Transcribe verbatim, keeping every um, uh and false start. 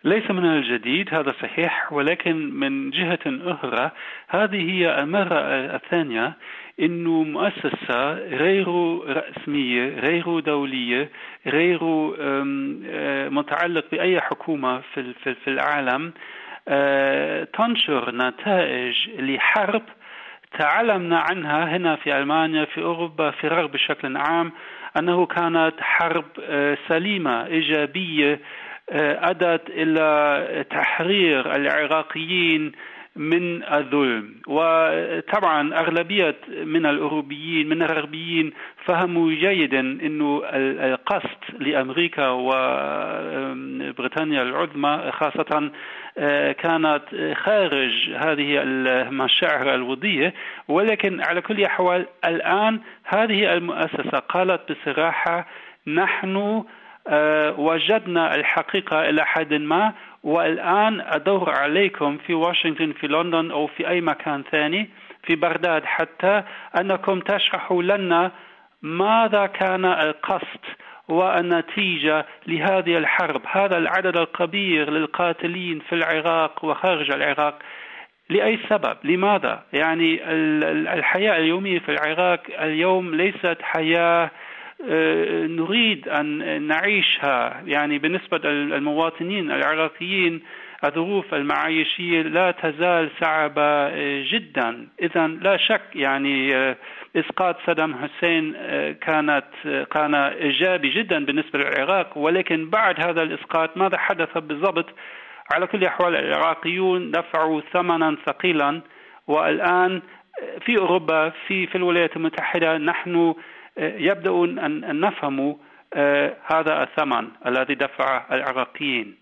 ليس من الجديد، هذا صحيح، ولكن من جهة أخرى هذه هي المرة الثانية إنه مؤسسة غير رسمية غير دولية غير متعلق بأي حكومة في العالم تنشر نتائج لحرب تعلمنا عنها هنا في ألمانيا، في أوروبا، في الغرب بشكل عام، أنه كانت حرب سليمة إيجابية أدت إلى تحرير العراقيين من الظلم. وطبعا أغلبية من الأوروبيين من الغربيين فهموا جيدا أنه القصد لأمريكا وبريطانيا العظمى خاصة كانت خارج هذه المشاعر الوضية. ولكن على كل أحوال الآن هذه المؤسسة قالت بصراحة نحن وجدنا الحقيقة إلى حد ما، والآن أدور عليكم في واشنطن، في لندن، أو في أي مكان ثاني، في بغداد حتى، أنكم تشرحوا لنا ماذا كان القصد والنتيجة لهذه الحرب، هذا العدد الكبير للقاتلين في العراق وخارج العراق، لأي سبب؟ لماذا؟ يعني الحياة اليومية في العراق اليوم ليست حياة نريد أن نعيشها. يعني بالنسبة للمواطنين العراقيين الظروف المعيشية لا تزال صعبة جدا. إذن لا شك يعني إسقاط صدام حسين كانت كان إيجابي جدا بالنسبة للعراق، ولكن بعد هذا الإسقاط ماذا حدث بالضبط؟ على كل أحوال العراقيون دفعوا ثمنا ثقيلا، والآن في أوروبا في في الولايات المتحدة نحن يبدأ أن نفهم هذا الثمن الذي دفع العراقيين.